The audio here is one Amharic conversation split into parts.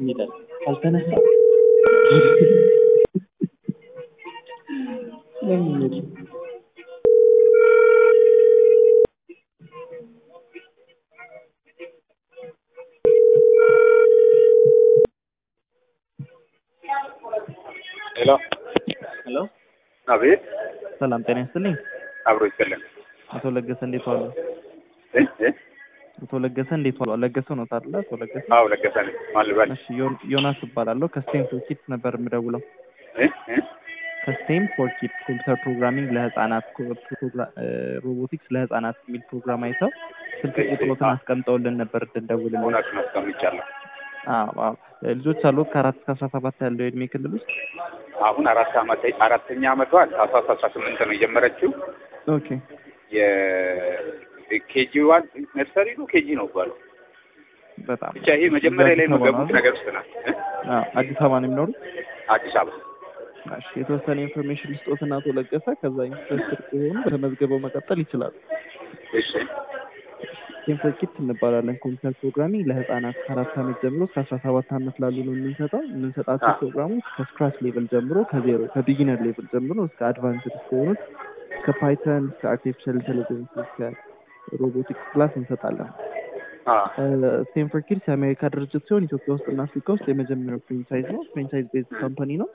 ይላል ካልተነሳ ለምን ሄሎ ሄሎ አቤት ሰላም ጤና ይስጥልኝ አብሮ ይሰለም አቶ ለገሰ እንዴት ዋሉ አቶ ለገሰ እንዴት ዋሉ ለገሰ ነው ታዲያ አቶ ለገሰ አዎ ለገሰ ነኝ ማልበል እሺ ዮናስ እባላለሁ ከስቴም ፎር ኪድስ ነበር የምደውለው ከስቴም ፎር ኪድስ ኮምፒውተር ፕሮግራሚንግ ለህፃናት ሮቦቲክስ ለህፃናት የሚል ፕሮግራም አይተው ስልክ ቁጥሮትን አስቀምጠውልን ነበር እንደደውልልን እውነት ነው አስቀምጫለሁ አዎ ልጆች አሉት ከ4 እስከ 17 ያለው የእድሜ ክልል ውስጥ አሁን አራተኛ ዓመቷ ታህሳስ 18 ነው የጀመረችው ኦኬ የኬጂ ዋን ነርሰሪ ነው ኬጂ ነው ባለው በጣም ብቻ ይሄ መጀመሪያ ላይ ነው ገቡት ነገር ውስጥ ናት አዲስ አበባ ነው የሚኖሩት አዲስ አበባ እሺ የተወሰነ ኢንፎርሜሽን ልስጦትና አቶ ለገሰ ከዛ ኢንትረስትድ ከሆኑ ተመዝግበው መቀጠል ይችላሉ እሺ ቴምፕሌት እንባላለን ኮምፒውተር ፕሮግራሚንግ ለህፃናት ከ4 ዓመት ጀምሮ እስከ 17 ዓመት ላሉ ነው የምንሰጣቸው ፕሮግራሞች ከስክራች ሌቭል ጀምሮ ከቢጊነር ሌቭል ጀምሮ እስከ አድቫንስድ እስከሆኑት ከፓይተን እስከ አርቲፊሻል ኢንተለጀንስ እስከ ሮቦቲክስ ክላስ እንሰጣለን ቴምፕሌት ኪድስ የአሜሪካ ድርጅት ሲሆን ኢትዮጵያ ውስጥ እና አፍሪካ ውስጥ የመጀመሪያው ፍራንቻይዝ ነው ፍራንቻይዝ ቤዝድ ካምፓኒ ነው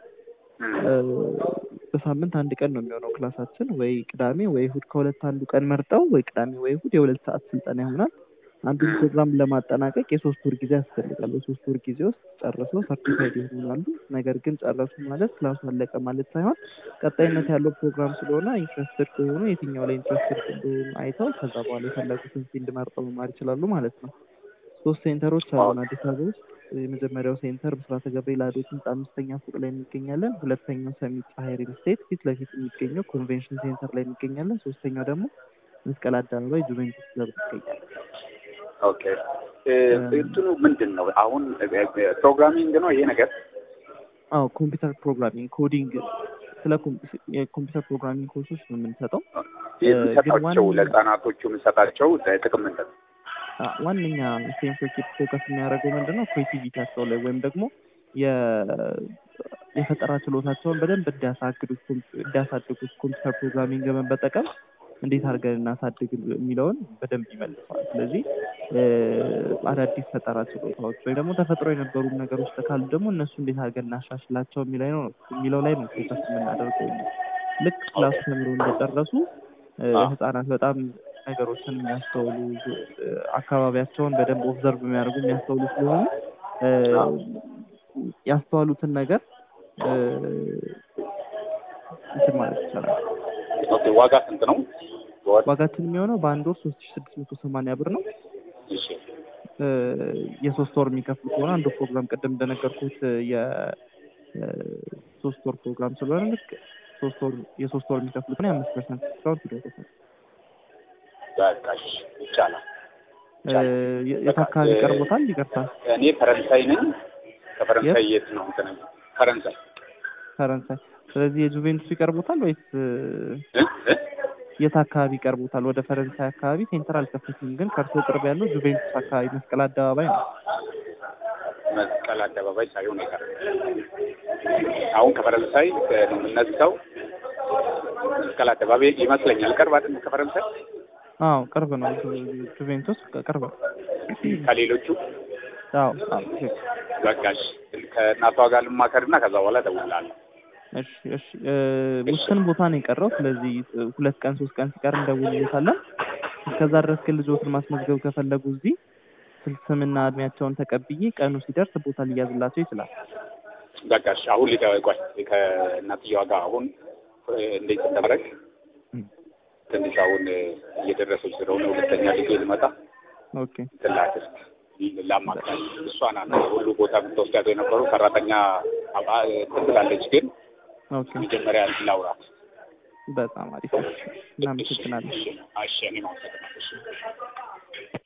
በሳምንት አንድ ቀን ነው የሚሆነው ክላሳችን ወይ ቅዳሜ ወይ እሁድ ከሁለት አንዱ ቀን መርጠው ወይ ቅዳሜ ወይ እሁድ የ2 ሰዓት ስልጠና ይሆናል አንዱን ፕሮግራም ለማጠናቀቅ የ3 ወር ጊዜ ያስፈልጋል በ3 ወር ጊዜ ውስጥ ጨርሰው ሰርቲፋይድ ይሆናሉ ነገር ግን ጨረሱ ማለት ክላሱ አለቀ ማለት ሳይሆን ቀጣይነት ያለው ፕሮግራም ስለሆነ ኢንትረስትድ ከሆኑ የትኛው ላይ ኢንትረስትድ እንደሆኑ አይተው ከዛ በኋላ የፈለጉትን ፊልድ መርጠው መማር ይችላሉ ማለት ነው 3 ሴንተሮች አሉን አዲስ አበባ ውስጥ የመጀመሪያው ሴንተር ብስራተ ገብርኤል አዶት ህንጻ 5ኛ ፎቅ ላይ እንገኛለን ሁለተኛው ሰሚት ፀሐይ ሪል ስቴት ፊት ለፊት የሚገኘው ኮንቬንሽን ሴንተር ላይ እንገኛለን ሶስተኛው ደግሞ መስቀል አደባባይ ጁቬንቱስ ክለብ ይገኛል ኦኬ እንትኑ ምንድነው አሁን ፕሮግራሚንግ ነው ይሄ ነገር አዎ ኮምፒውተር ፕሮግራሚንግ ኮዲንግ ስለ የኮምፒውተር ፕሮግራሚንግ ኮርሶች ነው የምንሰጠው የምንሰጣቸው ለህፃናቶቹ የምንሰጣቸው ጥቅም ምንድን ነው ዋነኛ ሴንሰር ኪት ፎከስ የሚያደርገው ምንድነው ክሬቲቪቲያቸው ላይ ወይም ደግሞ የፈጠራ ችሎታቸውን በደንብ እንዲያሳድጉት ኮምፒውተር ፕሮግራሚንግ በመጠቀም እንዴት አድርገን እናሳድግ የሚለውን በደንብ ይመልሰዋል ስለዚህ አዳዲስ ፈጠራ ችሎታዎች ወይ ደግሞ ተፈጥሮ የነበሩ ነገሮች ካሉ ደግሞ እነሱ እንዴት አድርገን እናሻሽላቸው የሚለው ላይ ነው ፎከስ የምናደርገው ልክ ክላስ ተምሮ እንደጨረሱ ህፃናት በጣም ነገሮችን የሚያስተውሉ አካባቢያቸውን በደንብ ኦብዘርቭ የሚያደርጉ የሚያስተውሉ ስለሆኑ ያስተዋሉትን ነገር እንትን ማለት ይቻላል ኦኬ ዋጋ ስንት ነው ዋጋችን የሚሆነው በአንድ ወር 3680 ብር ነው እሺ የ3 ወር የሚከፍሉ ከሆነ አንዱ ፕሮግራም ቅድም እንደነገርኩት የ3 ወር ፕሮግራም ስለሆነ ልክ የ3 ወር የሚከፍሉ ከሆነ 5% ዲስካውንት ይደረጋል በቃሽ ይቻላል የት አካባቢ ቀርቦታል ይቀርታል እኔ ፈረንሳይ ነኝ ከፈረንሳይ የት ነው ፈረንሳይ ስለዚህ የጁቬንቱስ ይቀርቦታል ወይስ የት አካባቢ ይቀርቦታል ወደ ፈረንሳይ አካባቢ ሴንተር አልከፈትም ግን ከርሶ ቅርብ ያለው ጁቬንቱስ አካባቢ መስቀል አደባባይ ነው መስቀል አደባባይ ሳይሆን ይቀርብ አሁን ከፈረንሳይ ነው የምነሳው መስቀል አደባባይ ይመስለኛል ቅርብ አይደል ከፈረንሳይ አዎ ቅርብ ነው ጁቬንቱስ ቅርብ ነው ከሌሎቹ አዎ በቃሽ ከእናቷ ጋር ልማከርና ከዛ በኋላ እደውላለሁ እሺ ውስን ቦታ ነው የቀረው ስለዚህ 2 ቀን 3 ቀን ሲቀር እንደውልልታለን እስከዛ ድረስ ግን ልጆትን ማስመዝገብ ከፈለጉ እዚህ ስምና እድሜያቸውን ተቀብዬ ቀኑ ሲደርስ ቦታ ሊያዝላቸው ይችላል በቃሽ አሁን ሊጠይቋል ከእናትየዋ ጋር አሁን እንዴት ተደረገ ትንሽ አሁን እየደረሰች ስለሆነ ሁለተኛ ልጅ ልመጣ ኦኬ ትላክስ ላማክራት እሷ ናት ሁሉ ቦታ የምትወስዳት የነበሩ ሰራተኛ ትላለች ግን ኦኬ መጀመሪያ ላውራት በጣም አሪፍ እናመሰግናለን እሺ እኔ ማመሰግናለሁ